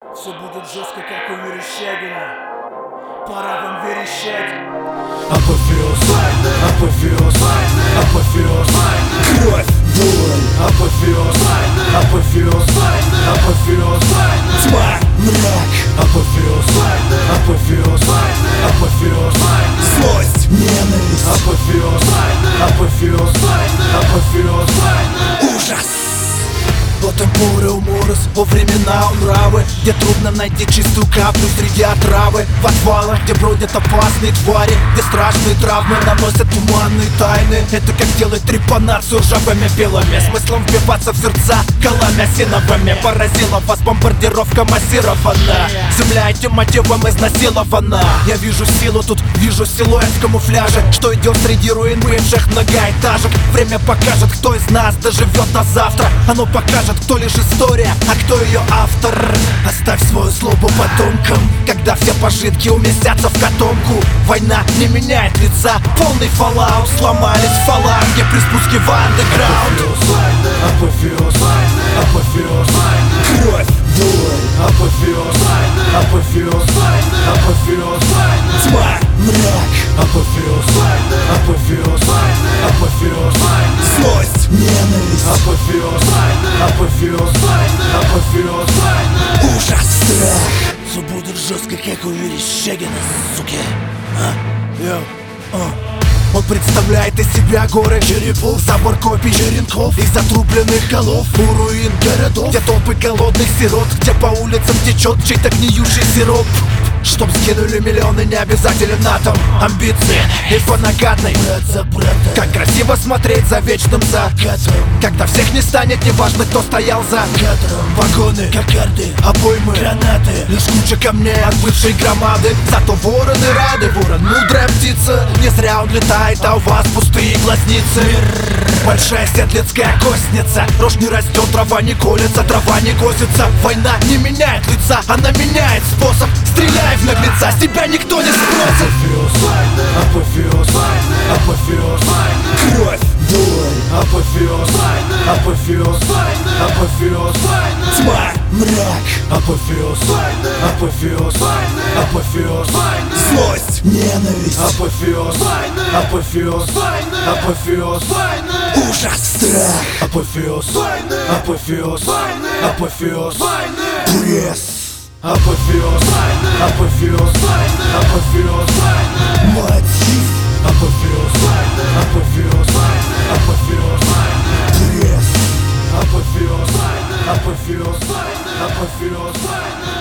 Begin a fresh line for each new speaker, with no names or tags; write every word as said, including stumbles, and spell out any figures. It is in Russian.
Все будет жестко, как у Верещагина. Пора вам верещать.
Апофеоз, апофеоз, апофеоз, кровь, боль. Апофеоз, апофеоз, апофеоз, тьма, мрак. Апофеоз, апофеоз, апофеоз, злость, ненависть. Апофеоз, апофеоз, апофеоз, ужас.
До темпоры уморос, во времена нравы, где трудно найти чистую каплю среди отравы. В отвалах, где бродят опасные твари, где страшные травмы наносят туманные тайны. Это как делать трепанацию ржавыми пилами, смыслом вбиваться в сердца колами осиновыми. Поразила вас бомбардировка массирована, земля этим мотивом изнасилована. Я вижу силу тут, вижу силуэт в камуфляже, что идет среди руин бывших многоэтажек. Время покажет, кто из нас доживет до завтра. Оно покажет, кто лишь история, а кто ее автор. Оставь свою злобу потомкам, когда все пожитки уместятся в котомку. Война не меняет лица, полный фоллаут. Сломались фаланги при спуске в андеграунд.
Апофеоз, апофеоз, кровь, боль. Апофеоз, апофеоз, апофеоз, тьма, мрак. Апофеоз, апофеоз, апофеоз, злость, ненависть. Апофеоз, апофеоз, апофеоз, ужас, страх.
Все будет жестко, как у Верещагина, суки. А? Йоу, а. Он представляет из себя горы черепов, забор копий черенков и затрубленных голов. У руин городов, где толпы голодных сирот, где по улицам течет чей-то гниющий сироп. Чтоб скинули миллионы, не обязателен атом. Амбиции и фанагатный брат за брата. Как красиво смотреть за вечным закатом, когда всех не станет, неважно, кто стоял за кадром. Вагоны, кокарды, обоймы, гранаты, лишь куча камней от бывшей громады. Зато вороны рады, ворон мудрая птица. Не зря он летает, а у вас пустые глазницы. Большая седлицкая костница, рожь не растет, трава не колется, трава не косится. Война не меняет лица, она меняет способ. Стреляй в наглеца, с тебя никто не спросит.
Апофеоз, апофеоз, кровь, боль. Апофеоз, апофеоз, апофеоз, тьма, мрак. Апофеоз, апофеоз, апофеоз, злость, ненависть. Апофеоз, апофеоз, апофеоз, ужас, страх. Апофеоз, апофеоз, апофеоз, пресс. Апофеоз, апофеоз, апофеоз, мотив. Апофеоз, апофеоз, апофеоз, пресс. Апофеоз, апофеоз, апофеоз.